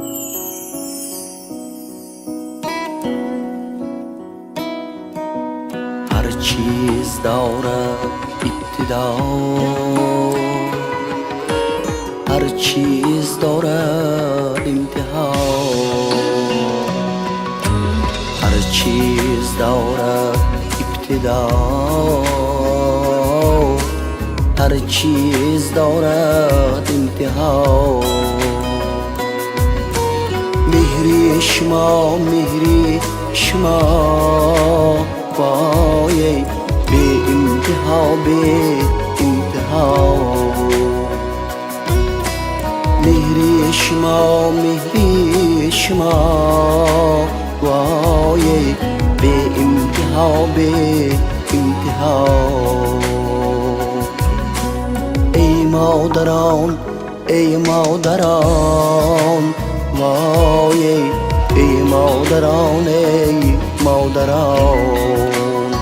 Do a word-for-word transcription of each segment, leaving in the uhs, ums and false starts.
هر چیز دارد ابتدا، هر چیز دارد انتها، هر چیز دارد ابتدا، هر چیز دارد انتها. مهری شما مهری شما وای بی انتها بی انتها. مهری شما مهری شما وای بی انتها بی انتها. ای مادران ای مادران وای ای مادران ای مادران.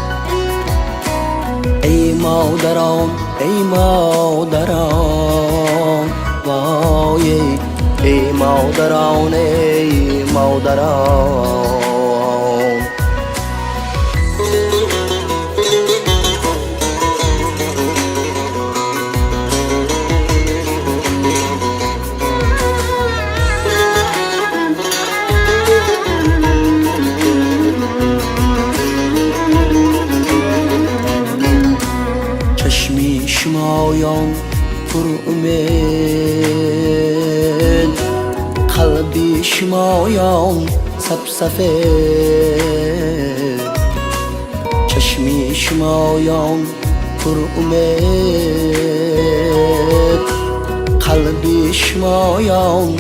ای مادران ای مادران وای ای مادران ای مادران. چشمی شمایان پر امید، قلبی شمایان سبسفید. چشمی شمایان پر امید، قلبی شمایان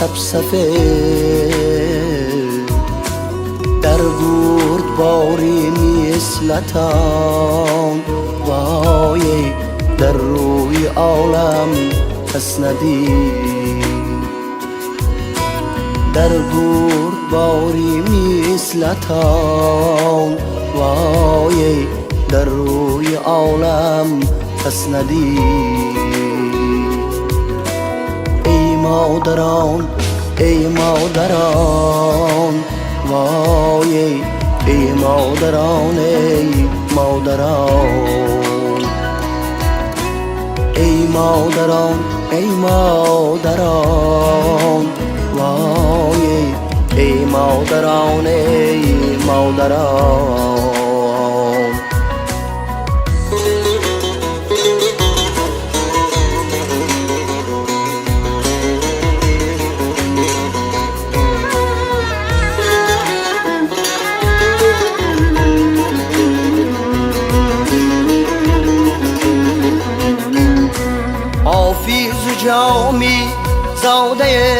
سبسفید. در گرد باری مثلتان وای در روی عالم کس ندید. در گرد باری مثلتان وای در روی عالم کس ندید. ای مادران ای مادران وای ای مادران ای مادران. ای مادران ای مادران وای ای مادران ای مادران. حافظ جامی زاده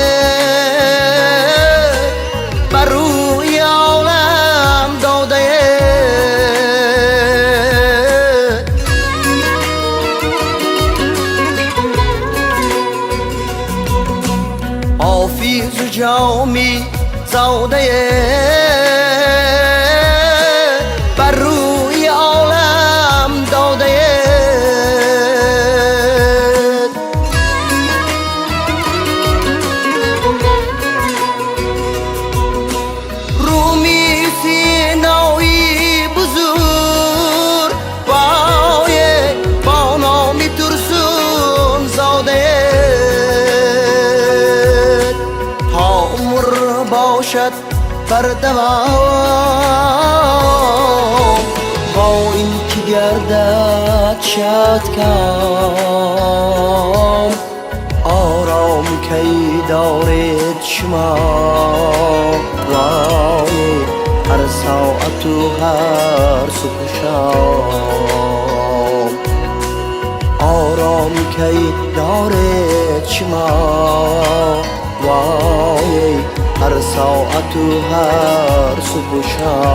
بر روی عالم داده. حافظ جامی زاده بر روی عالم داده. باشد بر دوام با این که گردد شد کام. آرام کی دارید شما وای هر ساعت و هر صبح شام. آرام کی دارید شما وای هر ساعت و هر صبح و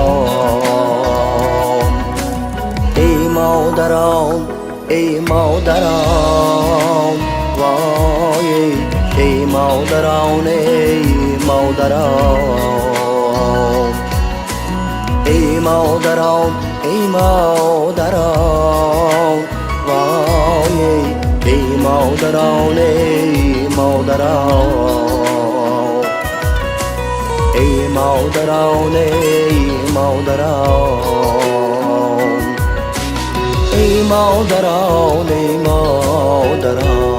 شام. ای مادران ای مادران وای ای مادران ای مادران. ای مادران ای مادران وای ای مادران ای مادران. ای مادران ای مادران ای مادران ای مادران